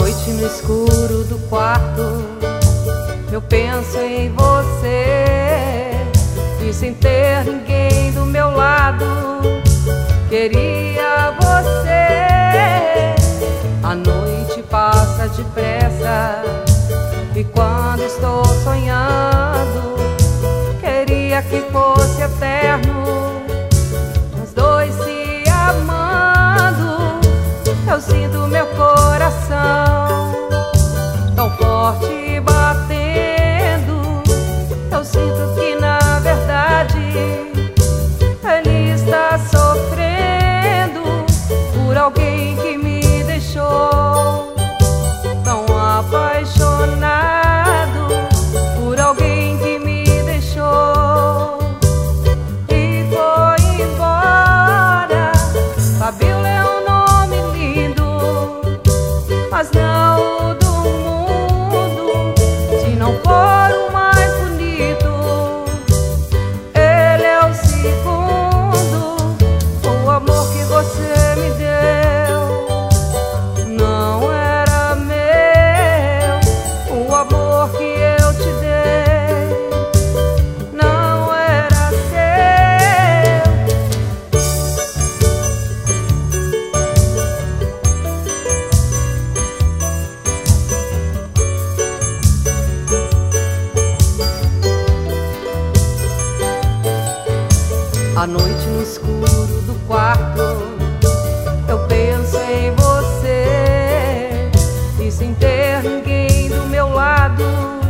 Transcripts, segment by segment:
noite no escuro do quarto, eu penso em você, e sem ter ninguém do meu lado, queria você. A noite passa depressa, e quando estou sonhando, queria que fosse eterno, nós dois se amando. Eu sinto meu coração tão forte batendo. Eu sinto que na verdade ele está sofrendo por alguém que me deixou tão apaixonado, por alguém que me deixou e foi embora. Fabiola é um nome lindo, mas não o do mundo. Se não for o mais bonito, ele é o segundo. O amor que você me deu não era meu. O amor que eu te dei não era seu. À noite no escuro do quarto, eu penso em você, e sem ter ninguém do meu lado,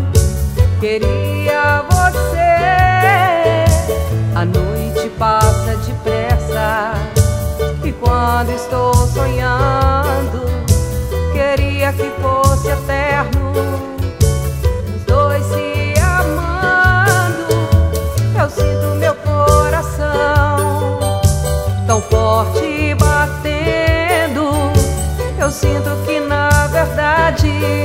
queria você. A noite passa depressa, e quando estou sonhando, queria que fosse eterno, os dois se amando. Eu sinto meu coração tão forte batendo. Eu sinto que na verdade